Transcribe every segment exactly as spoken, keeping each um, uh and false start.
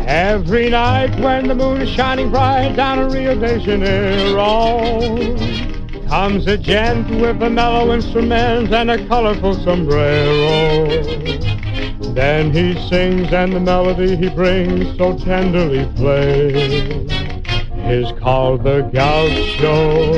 Every night when the moon is shining bright down in Rio de Janeiro, comes a gent with a mellow instrument and a colorful sombrero. Then he sings and the melody he brings so tenderly plays is called the Gaucho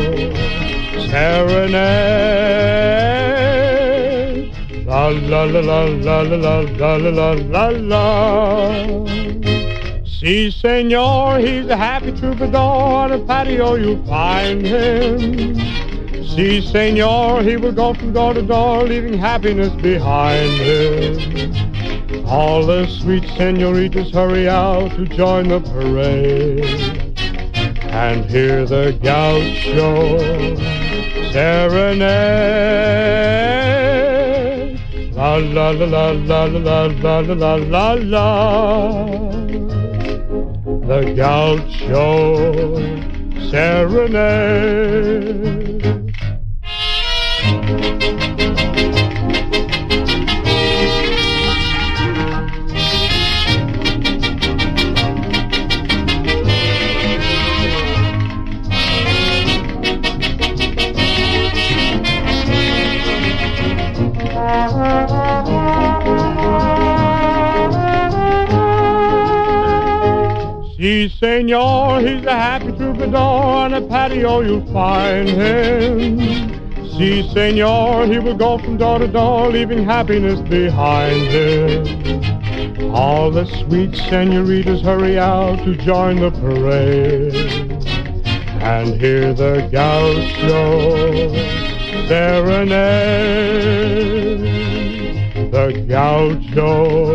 Serenade. La la la la la la la la la la. Si, senor, he's a happy troubadour. On a patio you'll find him. Si, senor, he will go from door to door, leaving happiness behind him. All the sweet senoritas hurry out to join the parade and hear the Gaucho Serenade. La la la la la la la la la la. The Gaucho Serenade. Si, senor, he's a happy troubadour. On a patio you'll find him. Si, senor, he will go from door to door, leaving happiness behind him. All the sweet senoritas hurry out to join the parade and hear the Gaucho Serenade. The Gaucho